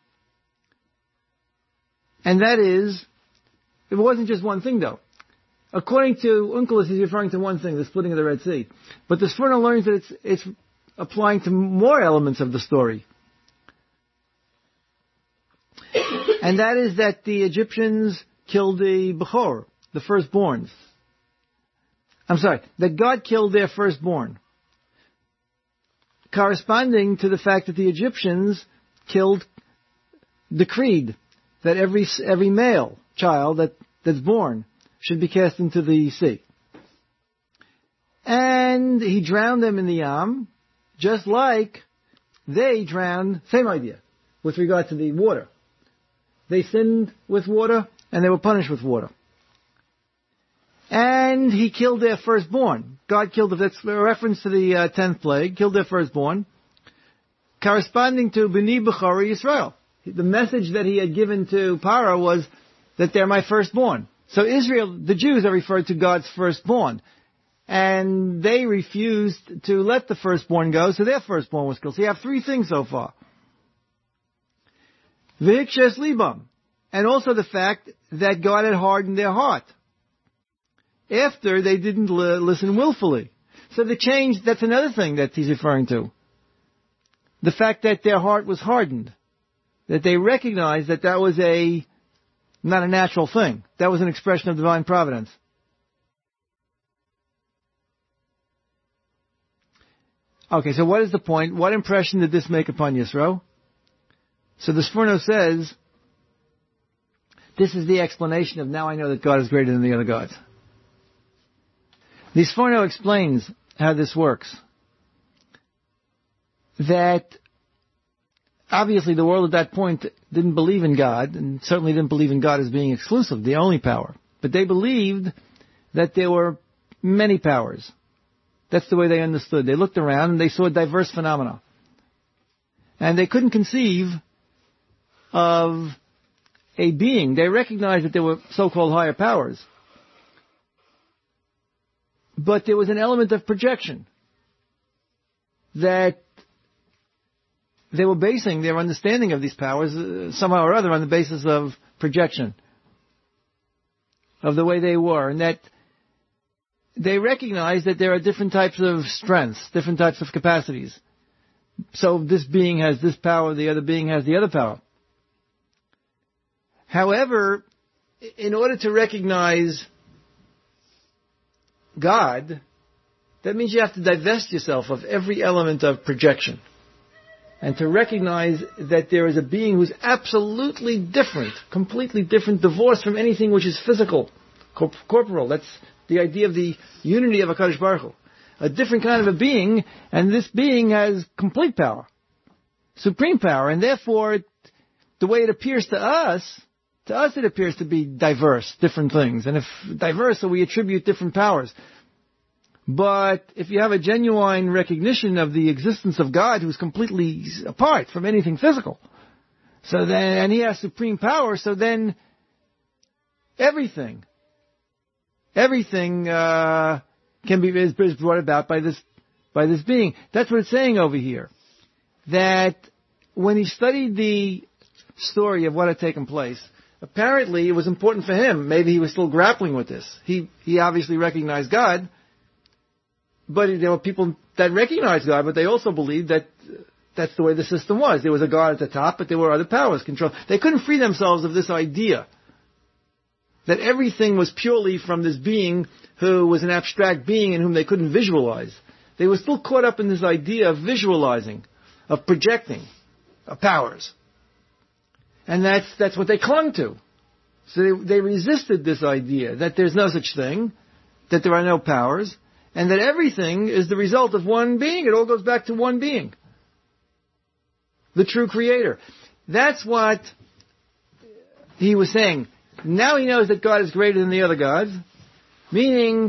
And that is, it wasn't just one thing though. According to Onkelos, he's referring to one thing, the splitting of the Red Sea. But the Sforno learns that it's applying to more elements of the story. And that is that the Egyptians killed the Bechor, the firstborns. I'm sorry, that God killed their firstborn. Corresponding to the fact that the Egyptians killed decreed that every male child that's born should be cast into the sea. And he drowned them in the Yam, just like they drowned, same idea, with regard to the water. They sinned with water, and they were punished with water. And he killed their firstborn. God killed them. That's a reference to the 10th plague, killed their firstborn, corresponding to B'ni B'chari Yisrael. The message that he had given to Paro was that they're my firstborn. So Israel, the Jews, are referred to God's firstborn. And they refused to let the firstborn go, so their firstborn was killed. So you have three things so far. V'hikshes libam. And also the fact that God had hardened their heart after they didn't listen willfully. So the change, that's another thing that he's referring to. The fact that their heart was hardened. That they recognized that that was not a natural thing. That was an expression of divine providence. Okay, so what is the point? What impression did this make upon Yisro? So the Sforno says, this is the explanation of now I know that God is greater than the other gods. The Sforno explains how this works. That obviously the world at that point didn't believe in God, and certainly didn't believe in God as being exclusive, the only power. But they believed that there were many powers. That's the way they understood. They looked around and they saw diverse phenomena. And they couldn't conceive of a being. They recognized that there were so-called higher powers. But there was an element of projection that they were basing their understanding of these powers somehow or other on the basis of projection, of the way they were, and that they recognize that there are different types of strengths, different types of capacities. So this being has this power, the other being has the other power. However, in order to recognize God, that means you have to divest yourself of every element of projection. And to recognize that there is a being who's absolutely different, completely different, divorced from anything which is physical, corporal. That's the idea of the unity of HaKadosh Baruch Hu. A different kind of a being, and this being has complete power, supreme power, and therefore, the way it appears to us it appears to be diverse, different things. And if diverse, so we attribute different powers. But if you have a genuine recognition of the existence of God who's completely apart from anything physical, so then, and he has supreme power, so then everything can be is brought about by this being. That's what it's saying over here. That when he studied the story of what had taken place, apparently it was important for him. Maybe he was still grappling with this. He obviously recognized God, but there were people that recognized God, but they also believed that that's the way the system was. There was a God at the top, but there were other powers control. They couldn't free themselves of this idea that everything was purely from this being who was an abstract being and whom they couldn't visualize. They were still caught up in this idea of visualizing, of projecting, of powers. And that's what they clung to. So they resisted this idea that there's no such thing, that there are no powers, and that everything is the result of one being. It all goes back to one being, the true creator. That's what he was saying. Now he knows that God is greater than the other gods, meaning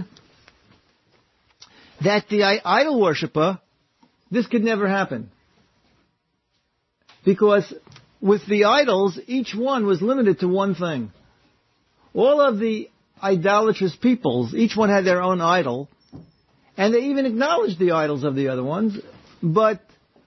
that the idol worshiper, this could never happen. Because with the idols, each one was limited to one thing. All of the idolatrous peoples, each one had their own idol, and they even acknowledged the idols of the other ones, but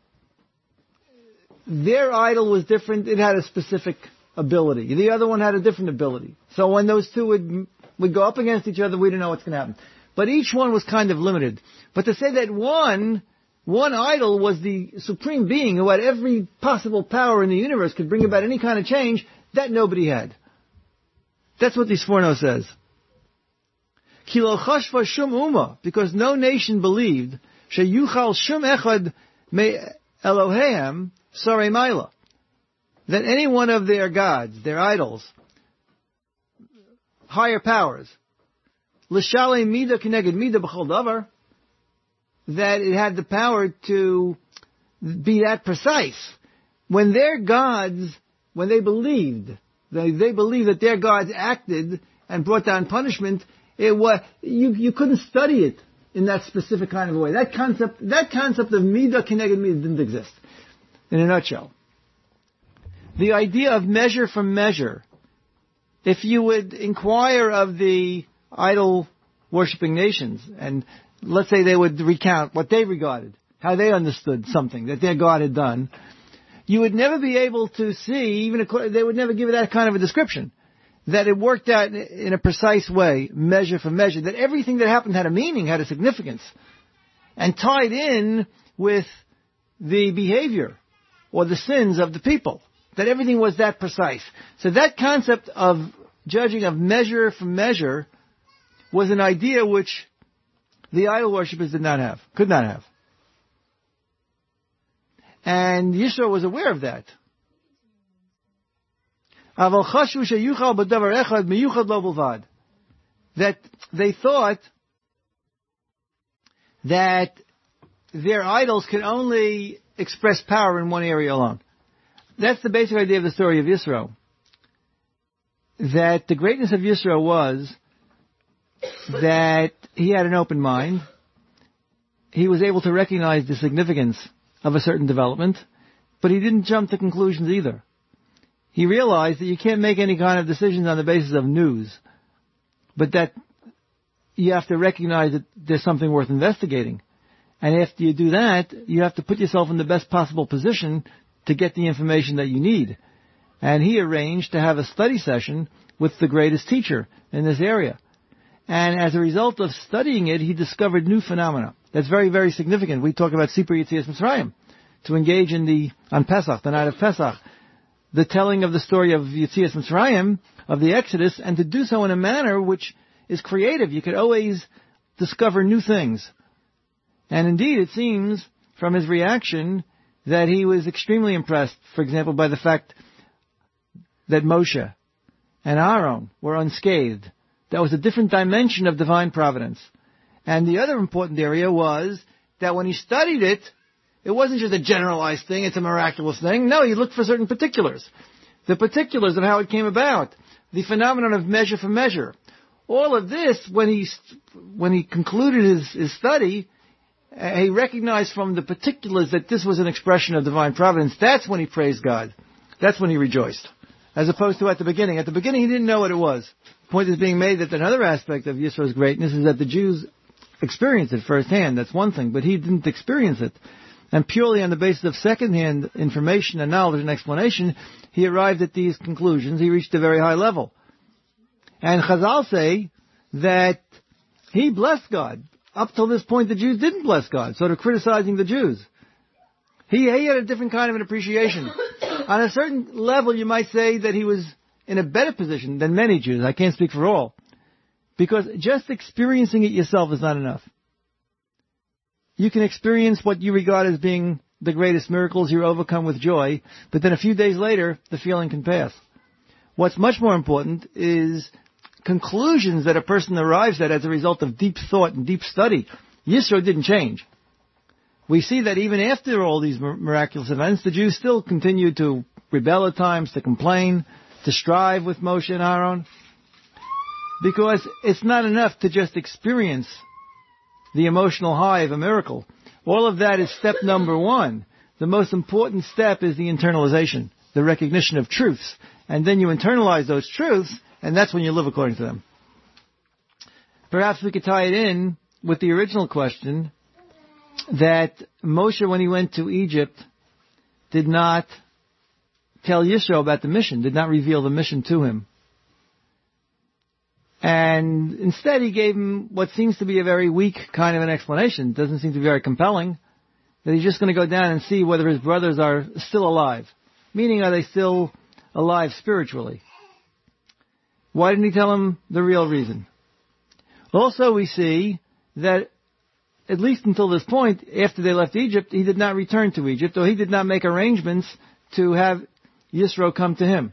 their idol was different. It had a specific ability. The other one had a different ability. So when those two would go up against each other, we didn't know what's going to happen. But each one was kind of limited. But to say that one idol was the supreme being who had every possible power in the universe, could bring about any kind of change, that nobody had. That's what the Sforno says. Ki lo chashva shum umma, because no nation believed, sheyuchal shum echad me Eloheim sarei maila, that any one of their gods, their idols, higher powers, l'shalei mida keneged mida b'chol davar, that it had the power to be that precise. When their gods, when they believed that their gods acted and brought down punishment, it was, you couldn't study it in that specific kind of a way. That concept of midah keneged midah didn't exist. In a nutshell, the idea of measure for measure, if you would inquire of the idol worshipping nations, and let's say they would recount what they regarded, how they understood something that their God had done, you would never be able to see, they would never give it that kind of a description, that it worked out in a precise way, measure for measure, that everything that happened had a meaning, had a significance, and tied in with the behavior or the sins of the people, that everything was that precise. So that concept of judging of measure for measure was an idea which the idol worshippers could not have. And Yisro was aware of that. That they thought that their idols could only express power in one area alone. That's the basic idea of the story of Yisro. That the greatness of Yisro was that he had an open mind. He was able to recognize the significance of a certain development, but he didn't jump to conclusions either. He realized that you can't make any kind of decisions on the basis of news, but that you have to recognize that there's something worth investigating. And after you do that, you have to put yourself in the best possible position to get the information that you need. And he arranged to have a study session with the greatest teacher in this area. And as a result of studying it, he discovered new phenomena. That's very, very significant. We talk about Sipur Yetzias Mitzrayim, to engage on Pesach, the night of Pesach, the telling of the story of Yetzias Mitzrayim, of the Exodus, and to do so in a manner which is creative. You could always discover new things. And indeed, it seems from his reaction that he was extremely impressed, for example, by the fact that Moshe and Aaron were unscathed. That was a different dimension of divine providence. And the other important area was that when he studied it, it wasn't just a generalized thing, it's a miraculous thing. No, he looked for certain particulars. The particulars of how it came about. The phenomenon of measure for measure. All of this, when he concluded his study, he recognized from the particulars that this was an expression of divine providence. That's when he praised God. That's when he rejoiced. As opposed to at the beginning. At the beginning, he didn't know what it was. The point is being made that another aspect of Yisro's greatness is that the Jews experienced it firsthand. That's one thing. But he didn't experience it. And purely on the basis of second-hand information and knowledge and explanation, he arrived at these conclusions. He reached a very high level. And Chazal say that he blessed God. Up till this point, the Jews didn't bless God, sort of criticizing the Jews. He had a different kind of an appreciation. On a certain level, you might say that he was in a better position than many Jews. I can't speak for all. Because just experiencing it yourself is not enough. You can experience what you regard as being the greatest miracles, you're overcome with joy, but then a few days later, the feeling can pass. What's much more important is conclusions that a person arrives at as a result of deep thought and deep study. Yisro didn't change. We see that even after all these miraculous events, the Jews still continued to rebel at times, to complain, to strive with Moshe and Aaron. Because it's not enough to just experience the emotional high of a miracle. All of that is step number one. The most important step is the internalization, the recognition of truths. And then you internalize those truths, and that's when you live according to them. Perhaps we could tie it in with the original question that Moshe, when he went to Egypt, did not tell Yisro about the mission, did not reveal the mission to him. And instead he gave him what seems to be a very weak kind of an explanation. It doesn't seem to be very compelling. That he's just going to go down and see whether his brothers are still alive. Meaning, are they still alive spiritually? Why didn't he tell him the real reason? Also, we see that at least until this point, after they left Egypt, he did not return to Egypt, or he did not make arrangements to have Yisro come to him.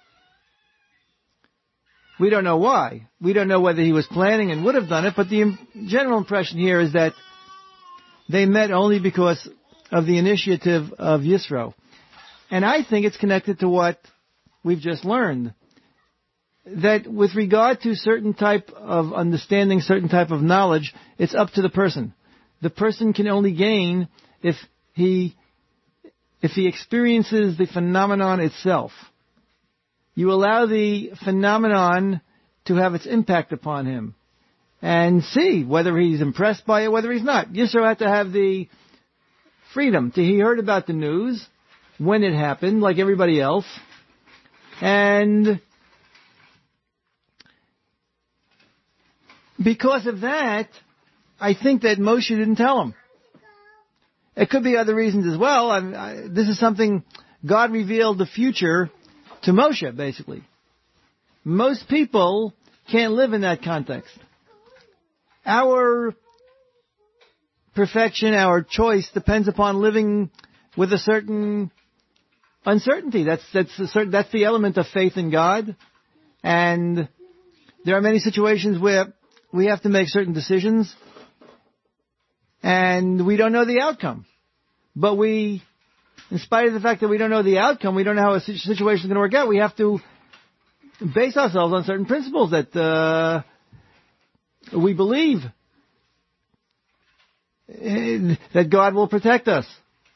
We don't know why. We don't know whether he was planning and would have done it, but the general impression here is that they met only because of the initiative of Yisro. And I think it's connected to what we've just learned. That with regard to certain type of understanding, certain type of knowledge, it's up to the person. The person can only gain if he experiences the phenomenon itself. You allow the phenomenon to have its impact upon him and see whether he's impressed by it, whether he's not. Yisro had to have the freedom. He heard about the news when it happened, like everybody else, and because of that, I think that Moshe didn't tell him. It could be other reasons as well. This is something God revealed the future to Moshe, basically. Most people can't live in that context. Our perfection, our choice depends upon living with a certain uncertainty. That's the element of faith in God. And there are many situations where we have to make certain decisions and we don't know the outcome. But in spite of the fact that we don't know the outcome, we don't know how a situation is going to work out, we have to base ourselves on certain principles that we believe that God will protect us.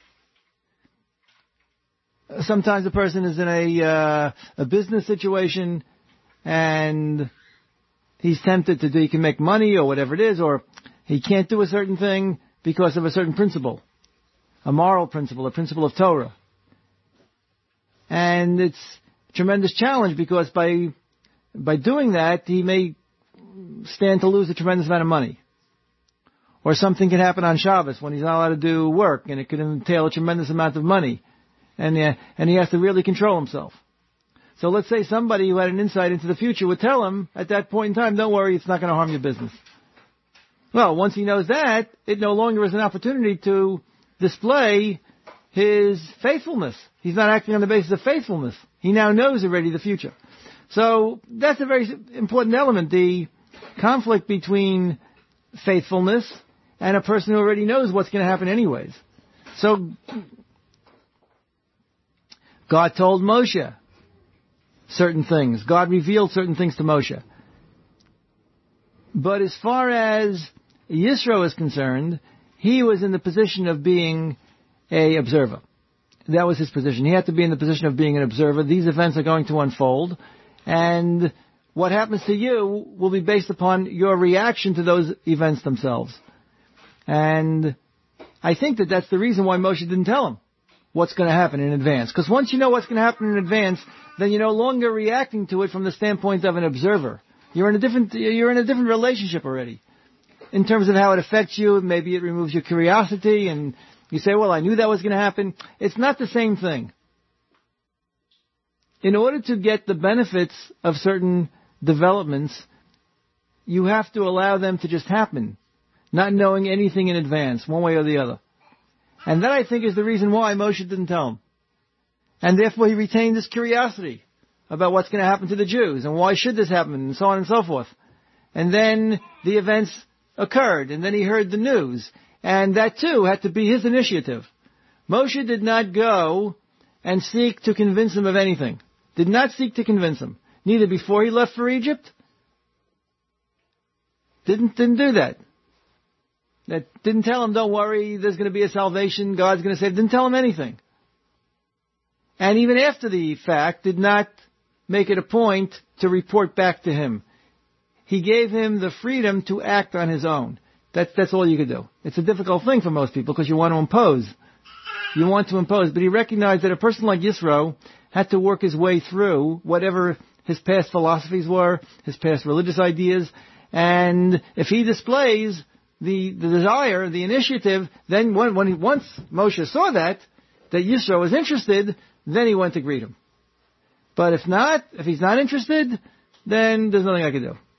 Sometimes a person is in a business situation and he's tempted he can make money or whatever it is, or he can't do a certain thing because of a certain principle, a moral principle, a principle of Torah. And it's a tremendous challenge because by doing that, he may stand to lose a tremendous amount of money. Or something can happen on Shabbos when he's not allowed to do work, and it could entail a tremendous amount of money. And he has to really control himself. So let's say somebody who had an insight into the future would tell him at that point in time, don't worry, it's not going to harm your business. Well, once he knows that, it no longer is an opportunity to display his faithfulness. He's not acting on the basis of faithfulness. He now knows already the future. So that's a very important element, the conflict between faithfulness and a person who already knows what's going to happen anyways. So God told Moshe certain things. God revealed certain things to Moshe. But as far as Yisro is concerned, he was in the position of being an observer. That was his position. He had to be in the position of being an observer. These events are going to unfold, and what happens to you will be based upon your reaction to those events themselves. And I think that that's the reason why Moshe didn't tell him what's going to happen in advance. Because once you know what's going to happen in advance, then you're no longer reacting to it from the standpoint of an observer. You're in a different relationship already. In terms of how it affects you, maybe it removes your curiosity and you say, well, I knew that was going to happen. It's not the same thing. In order to get the benefits of certain developments, you have to allow them to just happen, not knowing anything in advance, one way or the other. And that, I think, is the reason why Moshe didn't tell him. And therefore he retained this curiosity about what's going to happen to the Jews and why should this happen and so on and so forth. And then the events occurred and then he heard the news. And that too had to be his initiative. Moshe did not go and seek to convince him of anything. Did not seek to convince him. Neither before he left for Egypt. Didn't do that. That didn't tell him, don't worry, there's going to be a salvation, God's going to save. Didn't tell him anything. And even after the fact, did not make it a point to report back to him. He gave him the freedom to act on his own. That's all you could do. It's a difficult thing for most people because you want to impose. You want to impose. But he recognized that a person like Yisro had to work his way through whatever his past philosophies were, his past religious ideas. And if he displays the desire, the initiative, then once Moshe saw that Yisro was interested, then he went to greet him. But if he's not interested, then there's nothing I can do.